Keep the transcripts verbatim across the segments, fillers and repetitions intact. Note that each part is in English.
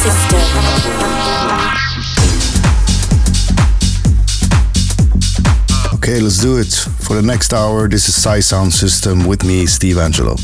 System. Okay, let's do it. For the next hour, this is Psy Sound System with me, Steve Angelo.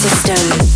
System.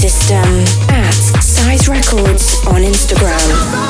System at Size Records on Instagram.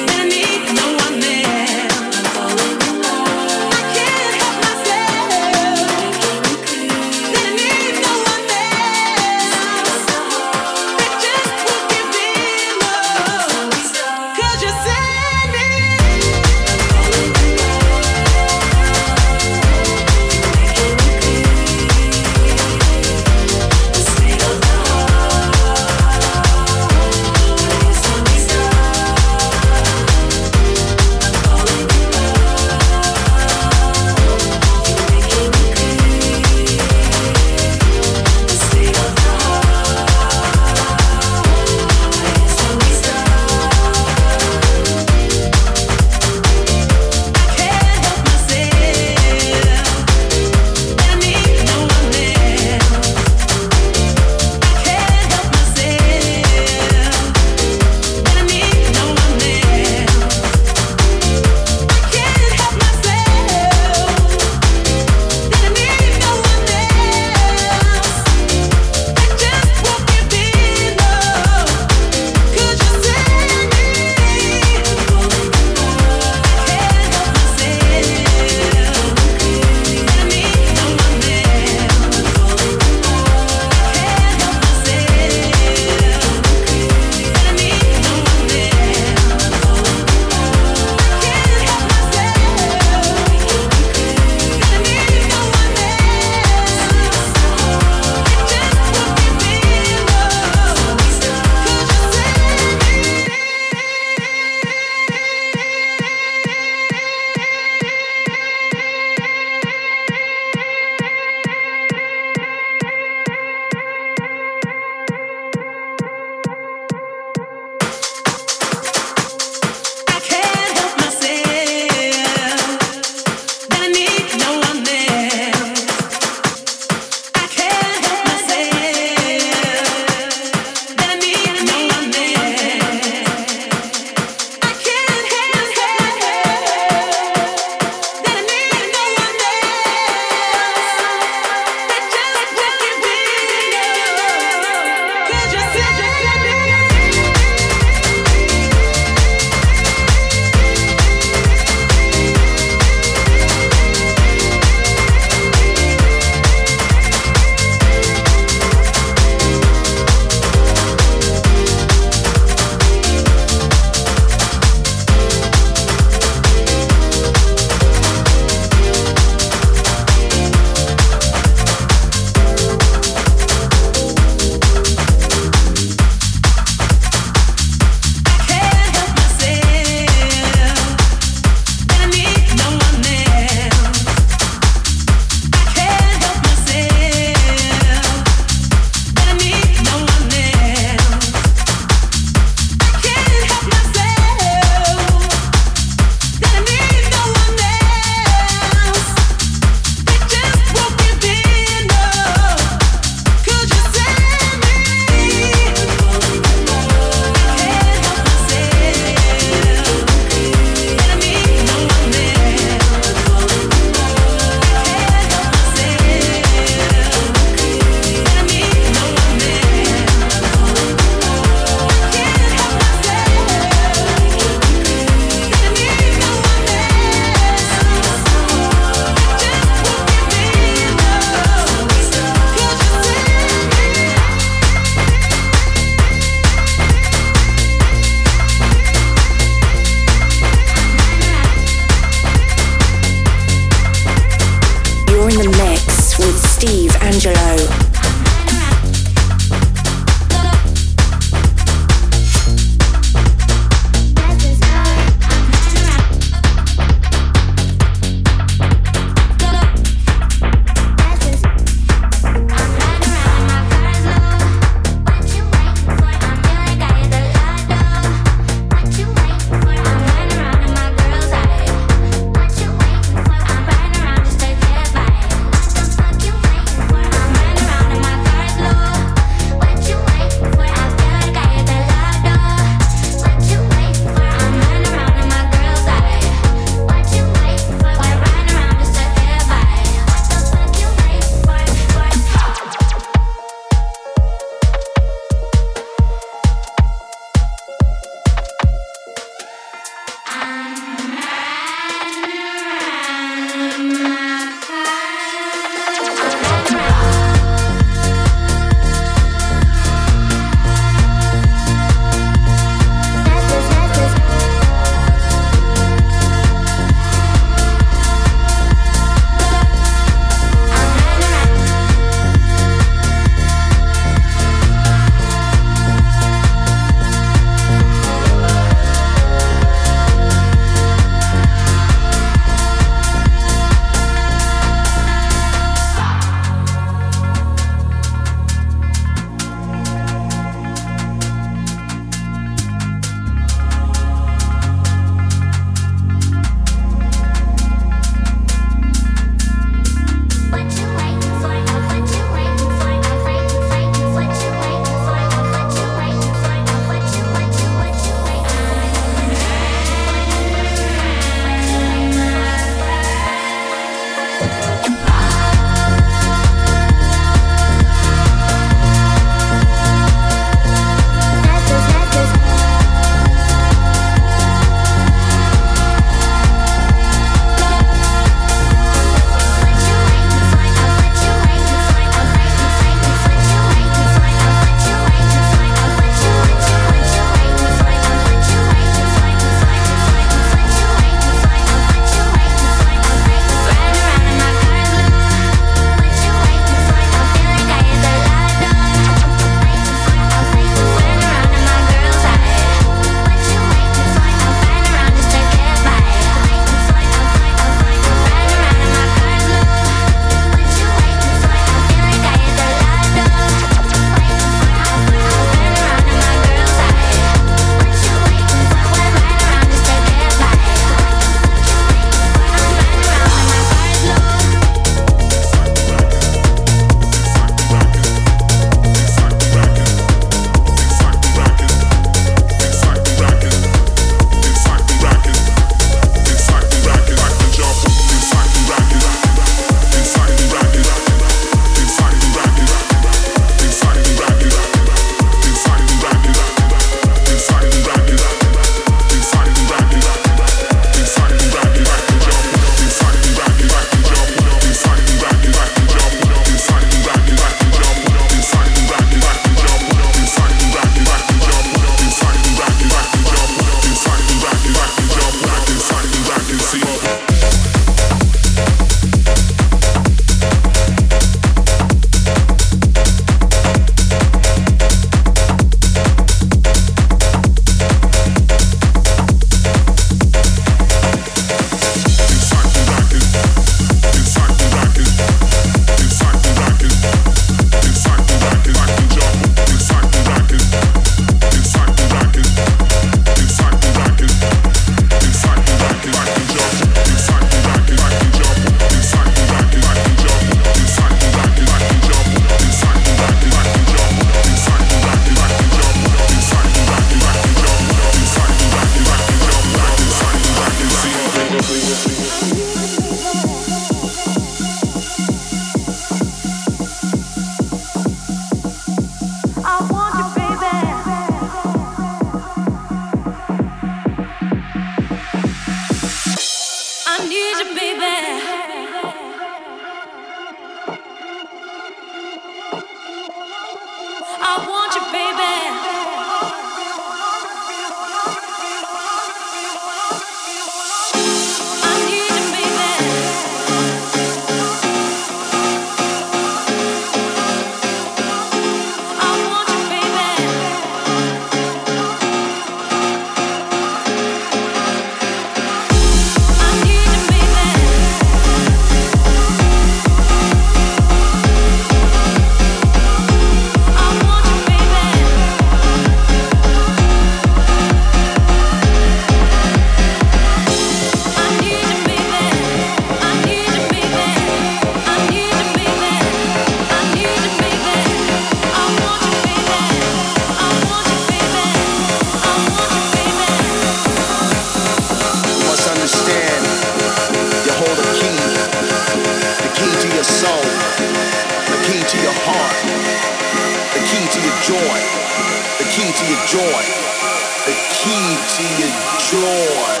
to your joy. The key to your joy.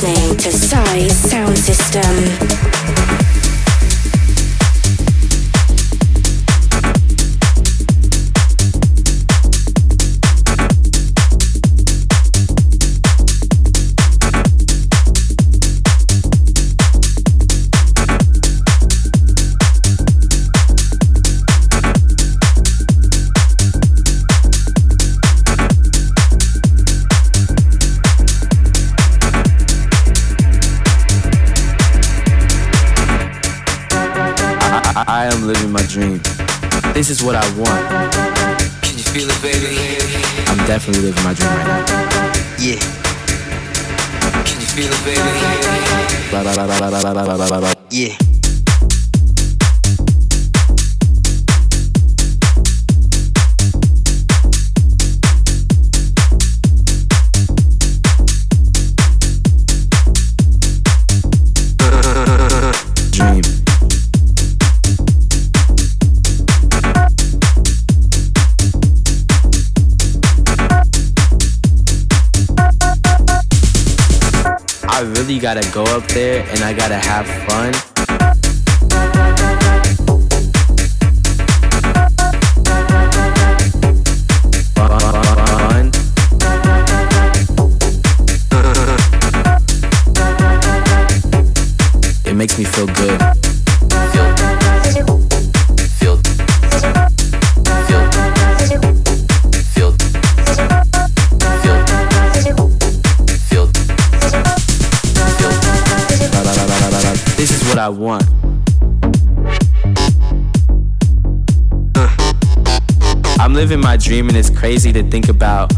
listening to Size Sound System. I am living my dream. This is what I want. Can you feel it, baby? I'm definitely living my dream right now. Yeah. Can you feel it, baby? Blah, blah, blah, blah, blah, blah, blah, blah, blah. Yeah. Dream. I really gotta go up there and I gotta have fun. Fun. It makes me feel good. Feel, feel, feel, feel, feel, feel. This is what I want. Uh, I'm living my dream and it's crazy to think about.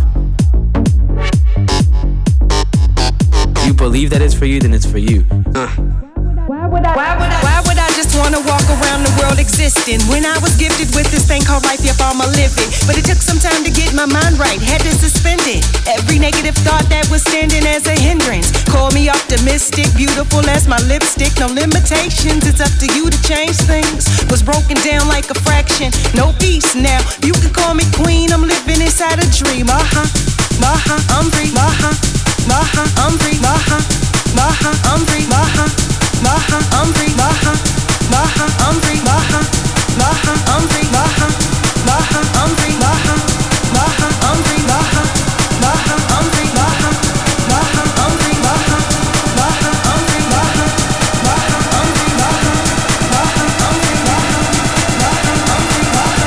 You believe that it's for you, then it's for you. Uh. Why would I, why would I, why would I just wanna walk around the world existing when I was gifted with this thing called life, yep, I'ma live it. But it took some time to get my mind right, had to suspend it. Every negative thought that was standing as a hindrance. Call me optimistic, beautiful as my lipstick. No limitations, it's up to you to change things. Was broken down like a fraction, no peace now. You can call me queen, I'm living inside a dream. Uh-huh, uh-huh, I'm free. Uh-huh, uh-huh, I'm free. Uh-huh, uh-huh, I'm free. Uh-huh, uh-huh, I'm free. Uh-huh, uh-huh, I'm free. Uh-huh, uh-huh, I'm free. Uh-huh, uh-huh, I'm free. Uh-huh, uh-huh, I'm free. Uh-huh, uh-huh, I'm free. Uh-huh, uh-huh, I'm free. Uh-huh, uh-huh, I'm free. Uh-huh, uh-huh, I'm free. Uh-huh, uh-huh, I'm free. Uh-huh, uh-huh, I'm free.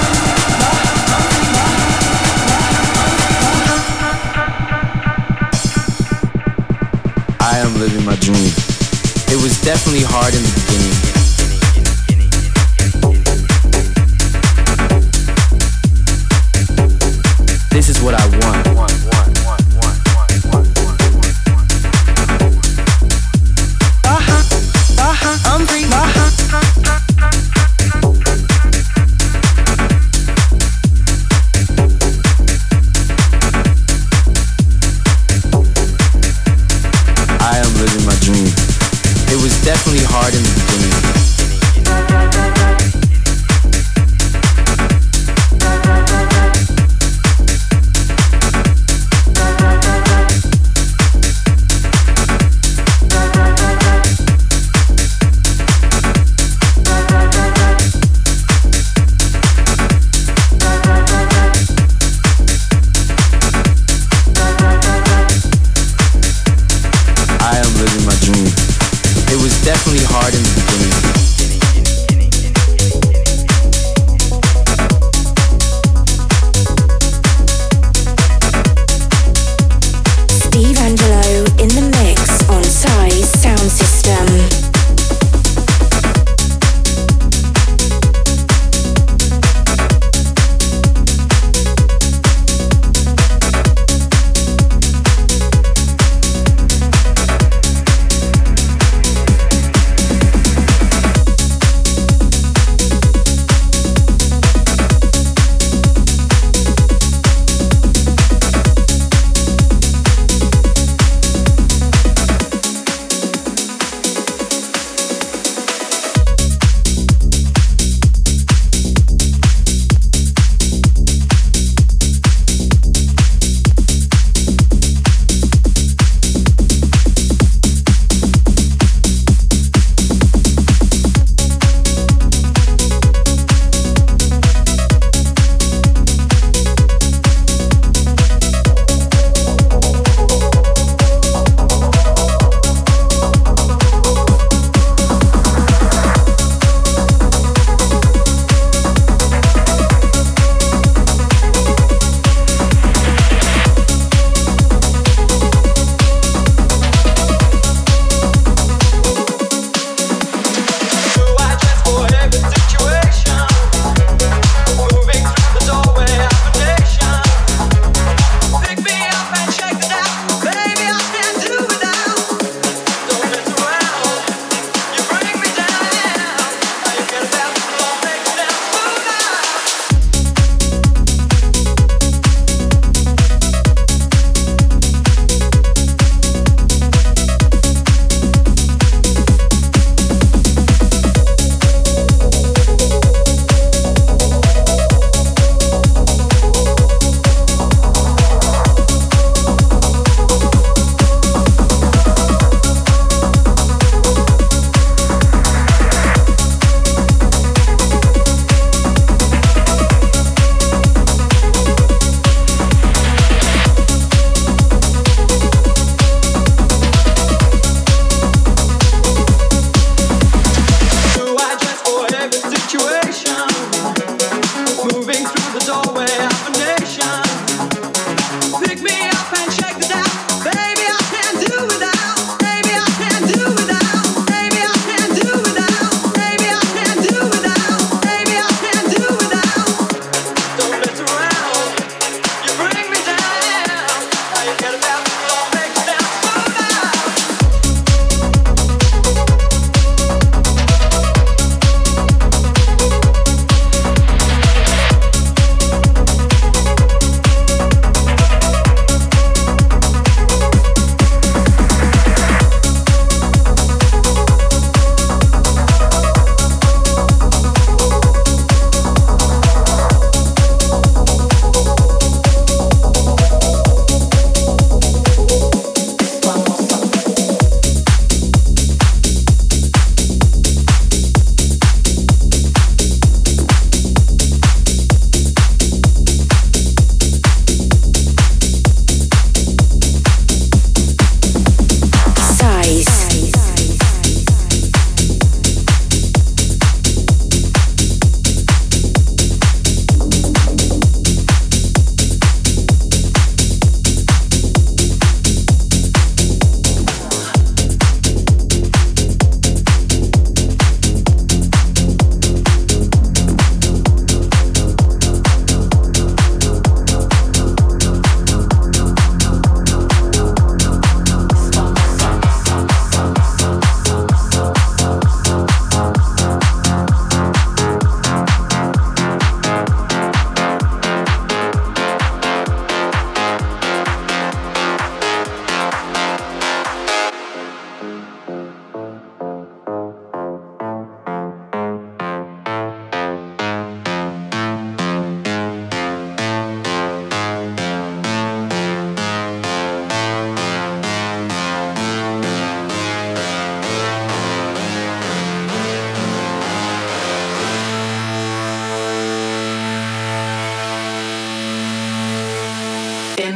I am living my dream. It was definitely hard in the beginning. This is what I want. Uh-huh, uh-huh, I'm free. Uh-huh. I am living my dream. It was definitely hard in the beginning. I am living my dream. It was definitely hard in the beginning. Steve Angelo in the mix on Size Sound System.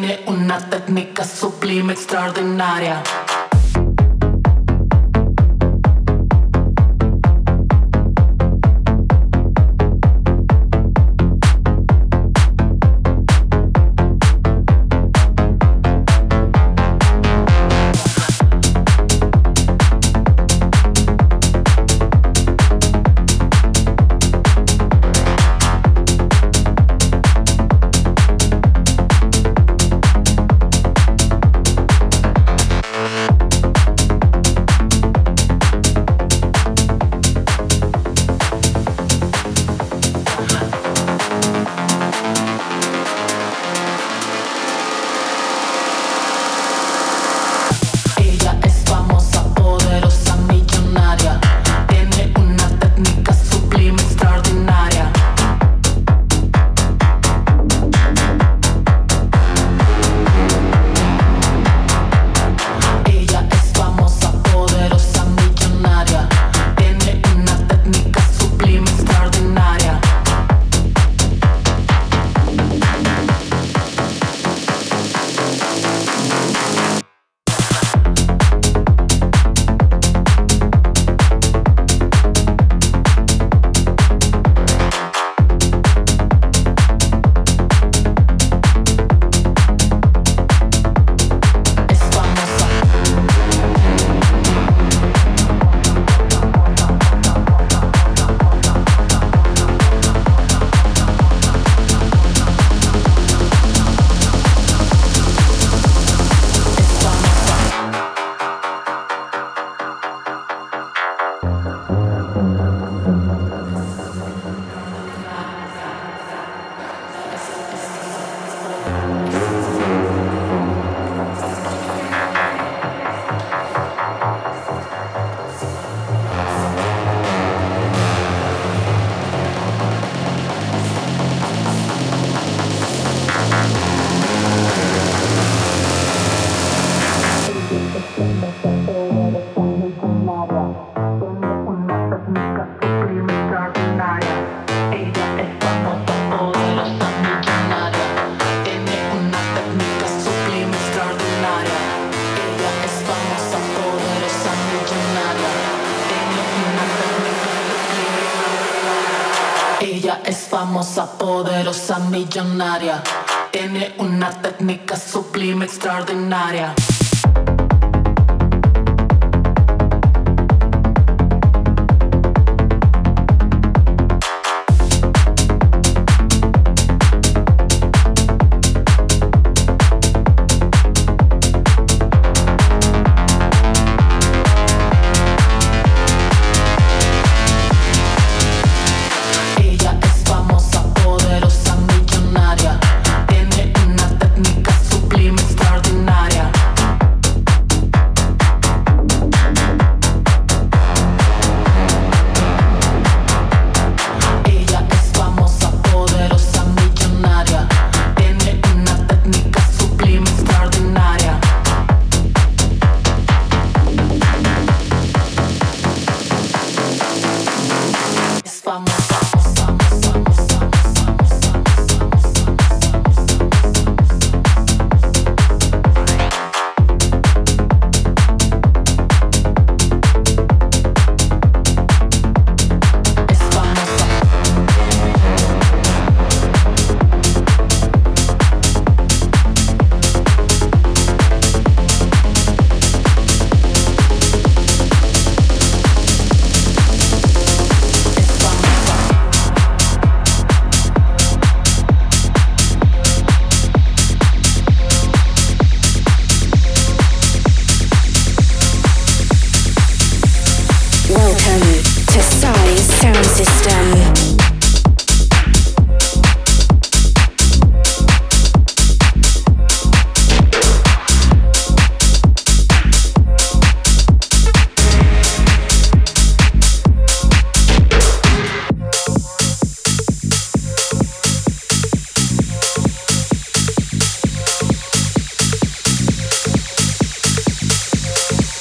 tiene una técnica sublime extraordinaria. Famosa, poderosa, millonaria, tiene una técnica sublime extraordinaria.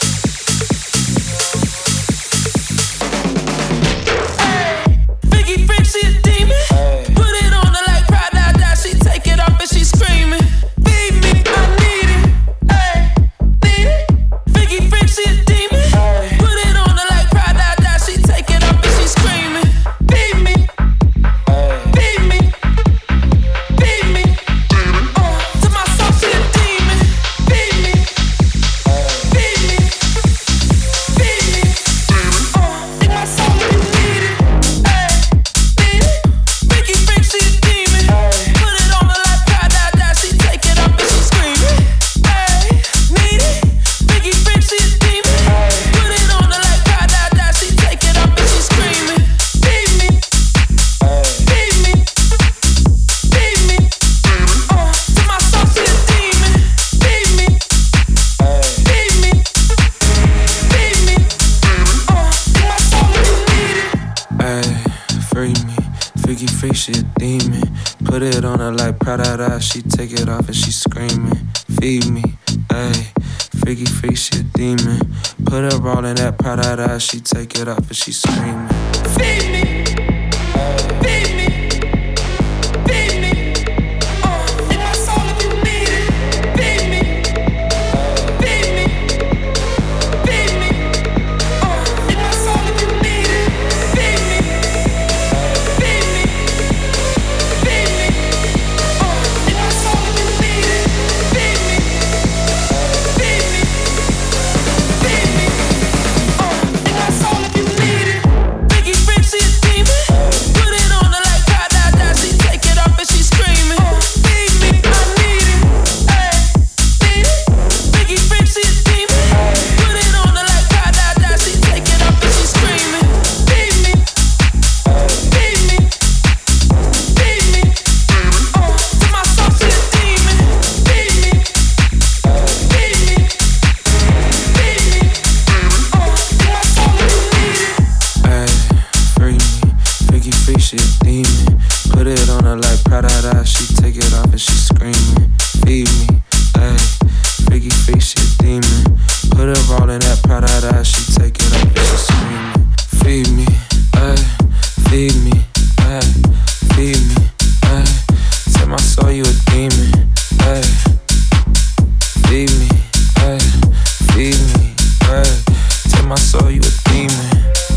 Biggie Freaky freak, she a demon. Put it on her like Prada, she take it off and she screaming. Feed me, ayy. Freaky freak, she a demon. Put her all in that Prada, she take it off and she screaming. Feed me, feed me, feed me. Uh, in my soul if you need it. Feed me, feed me, feed me. Uh, in my soul if you need it. Feed me, feed me, feed me. Uh, in my soul if you need it. Feed me, feed me, feed me. Uh, in my soul if you need it. Biggie Freak, she a demon. Put it on her like da da da. She take it off and she screaming. Feed me, I need it. Ay, need it. Biggie Freak, she a demon. Put it on her like da da da. She take it off and she screaming. Feed me, feed me, feed me. Uh, to my soul, she a demon. Feed me, feed me, feed me. Uh, in my soul if you need it. Ay, free me, freaky freak, she a demon. Put it on her like Prada, she take it off and she screaming. Feed me, ay, freaky freak, she a demon. Put her all in that Prada, she take it off and she screaming. Feed me, ay, feed me, ay, feed me, ay. Tell my soul you a demon, ay. Feed me, ay, feed me, ay. Tell my soul you a demon.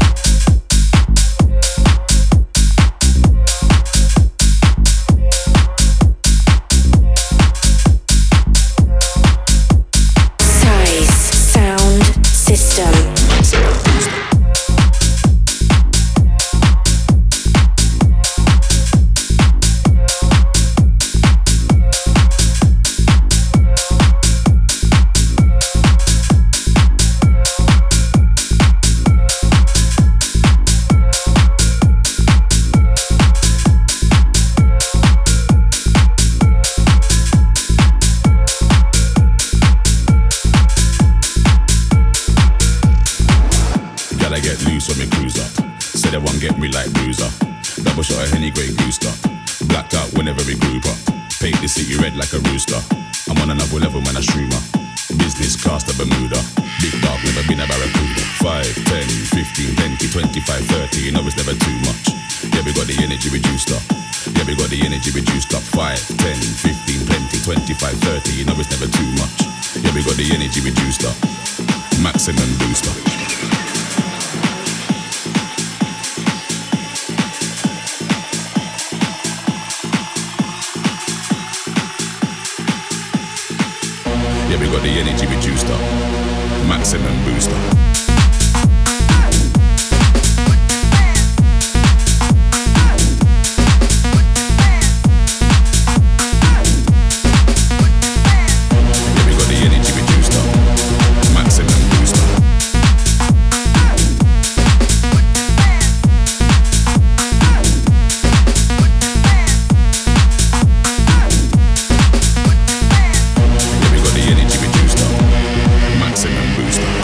Size Sound System. Gotta get loose when me cruise up. Say they won't get me like bruiser. Double shot of Henny, Grey Goose up. Blacked out whenever we group up. Paint the city red like a rooster. I'm on another level when I streamer. Business class to Bermuda. Big dog, never been a barracuda. five, ten, fifteen, twenty, twenty-five, thirty. You know it's never too much. Yeah, we got the energy reduced up. Yeah, we got the energy reduced up. five, ten, fifteen, twenty, twenty-five, thirty. You know it's never too much. Yeah, we got the energy reduced up. Maximum booster. Yeah, we got the energy reduced up. Maximum booster. Yeah, we got the energy reduced up. Maximum booster. Yeah, we got the energy reduced up. Maximum booster.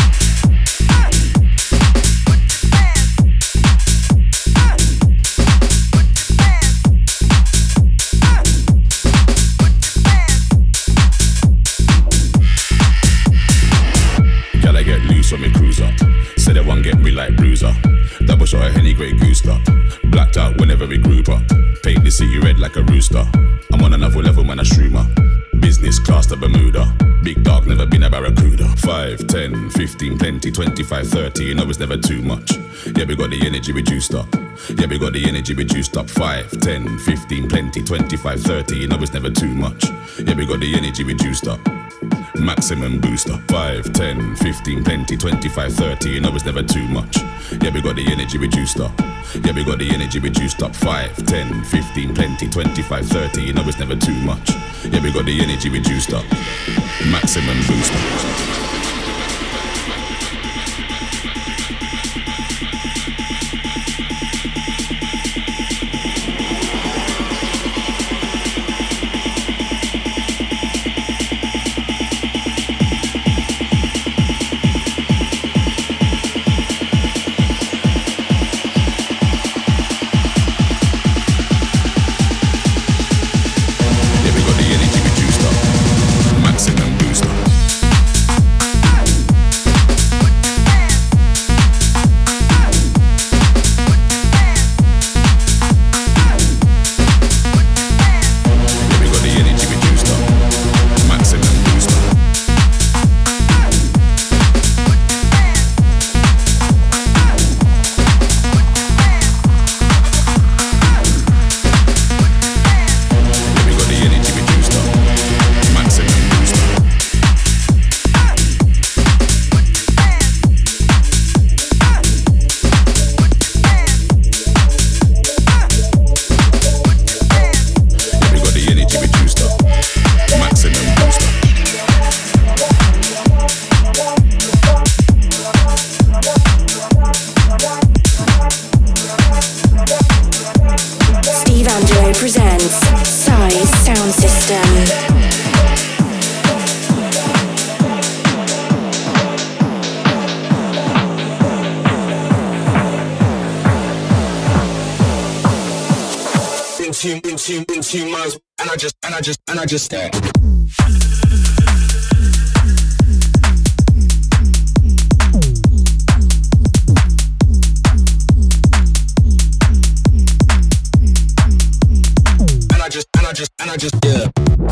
Gotta get loose when me cruise up. Say they won't get me like bruiser. Double shot of Henny, Grey Goose up. Blacked out whenever we group up. Paint the city red like a rooster. I'm on another level when I streamer. Business class to Bermuda. Big dog, never been a barracuda. five, ten, fifteen, twenty, twenty-five, thirty. You know it's never too much. Yeah, we got the energy reduced up. Yeah, we got the energy reduced up. five, ten, fifteen, twenty, twenty-five, thirty. You know it's never too much. Yeah, we got the energy reduced up. Maximum booster. five, ten, fifteen, twenty, twenty-five, thirty. You know it's never too much. Yeah, we got the energy reduced up. Yeah, we got the energy reduced up. five, ten, fifteen, twenty, twenty-five, thirty. You know it's never too much. Yeah, we got the energy reduced up. Maximum booster. into into into minds, and I just and I just and I just stare. And I just and I just and I just yeah.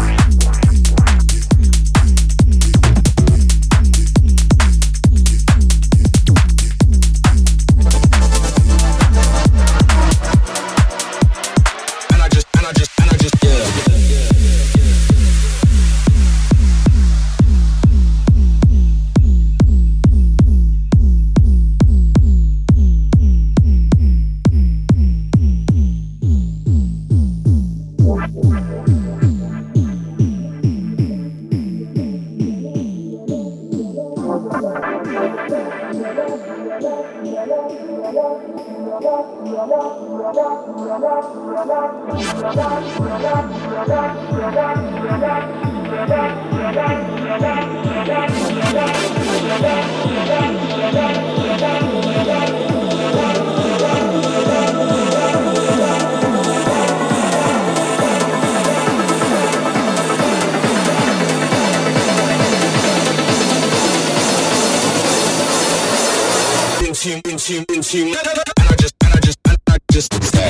Into, into, and I just, and I just, and I just stare.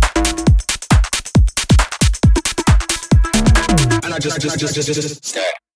Just, just, just, just, just stare.